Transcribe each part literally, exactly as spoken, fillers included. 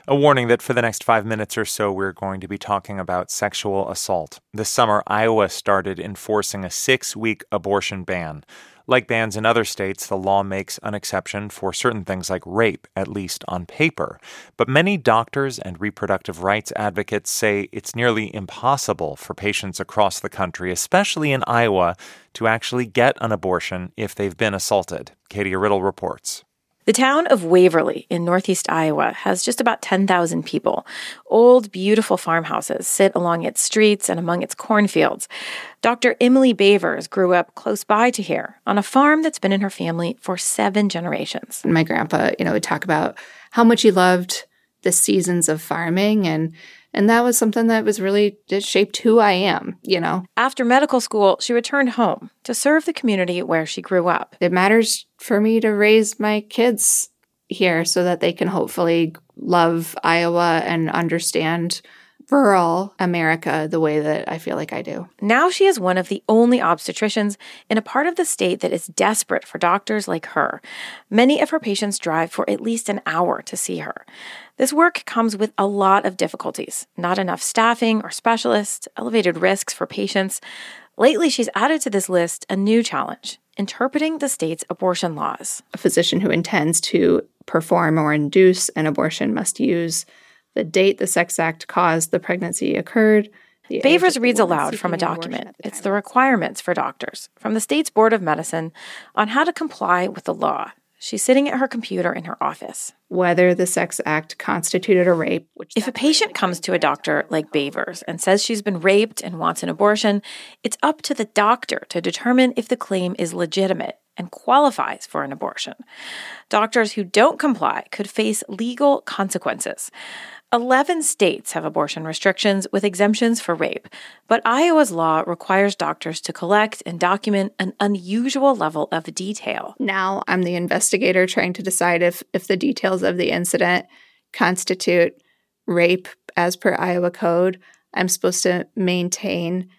A warning that for the next five minutes or so, we're going to be talking about sexual assault. This summer, Iowa started enforcing a six-week abortion ban. Like bans in other states, the law makes an exception for certain things like rape, at least on paper. But many doctors and reproductive rights advocates say it's nearly impossible for patients across the country, especially in Iowa, to actually get an abortion if they've been assaulted. Katie Riddle reports. The town of Waverly in northeast Iowa has just about ten thousand people. Old, beautiful farmhouses sit along its streets and among its cornfields. Doctor Emily Bavers grew up close by to here on a farm that's been in her family for seven generations. My grandpa, you know, would talk about how much he loved the seasons of farming, and and that was something that was really just shaped who I am, you know. After medical school, she returned home to serve the community where she grew up. It matters for me to raise my kids here so that they can hopefully love Iowa and understand rural America the way that I feel like I do. Now she is one of the only obstetricians in a part of the state that is desperate for doctors like her. Many of her patients drive for at least an hour to see her. This work comes with a lot of difficulties. Not enough staffing or specialists, elevated risks for patients. Lately, she's added to this list a new challenge: interpreting the state's abortion laws. A physician who intends to perform or induce an abortion must use the date the sex act caused the pregnancy occurred. Bavers reads aloud from a document. It's the requirements for doctors from the state's Board of Medicine on how to comply with the law. She's sitting at her computer in her office. Whether the sex act constituted a rape. Which if a patient comes to a doctor like Bavers and says she's been raped and wants an abortion, it's up to the doctor to determine if the claim is legitimate and qualifies for an abortion. Doctors who don't comply could face legal consequences. Eleven states have abortion restrictions with exemptions for rape, but Iowa's law requires doctors to collect and document an unusual level of detail. Now I'm the investigator trying to decide if, if the details of the incident constitute rape as per Iowa code. I'm supposed to maintain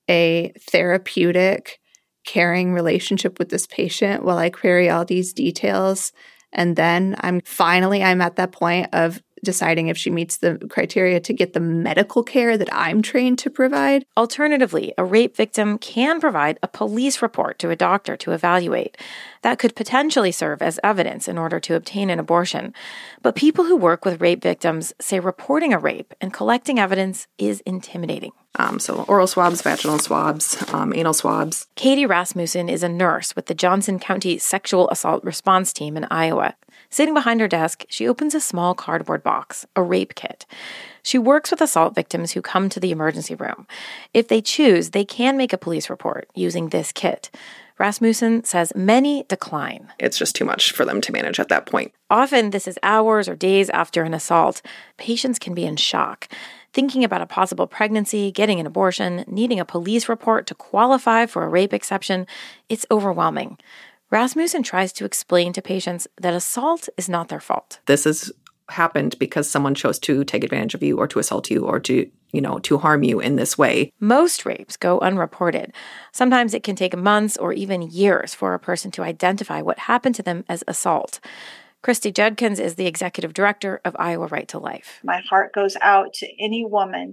a therapeutic, caring relationship with this patient while I query all these details. And then I'm finally, I'm at that point of deciding if she meets the criteria to get the medical care that I'm trained to provide. Alternatively, a rape victim can provide a police report to a doctor to evaluate. That could potentially serve as evidence in order to obtain an abortion. But people who work with rape victims say reporting a rape and collecting evidence is intimidating. Um, so oral swabs, vaginal swabs, um, anal swabs. Katie Rasmussen is a nurse with the Johnson County Sexual Assault Response Team in Iowa. Sitting behind her desk, she opens a small cardboard box, a rape kit. She works with assault victims who come to the emergency room. If they choose, they can make a police report using this kit. Rasmussen says many decline. It's just too much for them to manage at that point. Often, this is hours or days after an assault. Patients can be in shock. Thinking about a possible pregnancy, getting an abortion, needing a police report to qualify for a rape exception, it's overwhelming. Rasmussen tries to explain to patients that assault is not their fault. This has happened because someone chose to take advantage of you or to assault you or to, you know, to harm you in this way. Most rapes go unreported. Sometimes it can take months or even years for a person to identify what happened to them as assault. Christy Judkins is the executive director of Iowa Right to Life. My heart goes out to any woman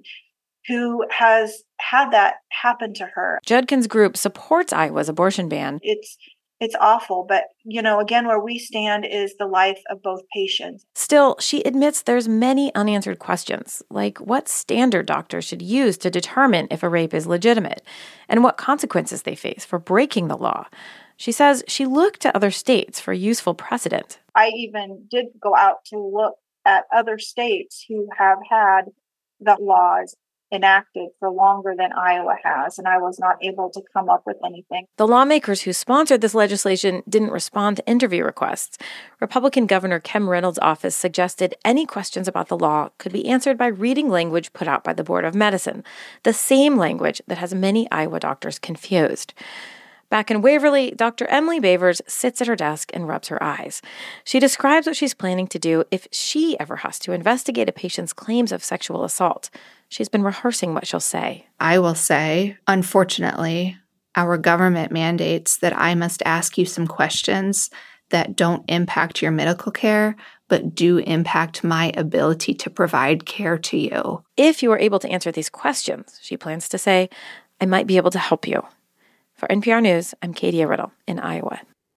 who has had that happen to her. Judkins' group supports Iowa's abortion ban. It's It's awful, but, you know, again, where we stand is the life of both patients. Still, she admits there's many unanswered questions, like what standard doctors should use to determine if a rape is legitimate, and what consequences they face for breaking the law. She says she looked to other states for useful precedent. I even did go out to look at other states who have had the laws enacted for longer than Iowa has, and I was not able to come up with anything. The lawmakers who sponsored this legislation didn't respond to interview requests. Republican Governor Kim Reynolds' office suggested any questions about the law could be answered by reading language put out by the Board of Medicine, the same language that has many Iowa doctors confused. Back in Waverly, Doctor Emily Bavers sits at her desk and rubs her eyes. She describes what she's planning to do if she ever has to investigate a patient's claims of sexual assault. She's been rehearsing what she'll say. I will say, unfortunately, our government mandates that I must ask you some questions that don't impact your medical care, but do impact my ability to provide care to you. If you are able to answer these questions, she plans to say, I might be able to help you. For N P R News, I'm Katie Riddle in Iowa.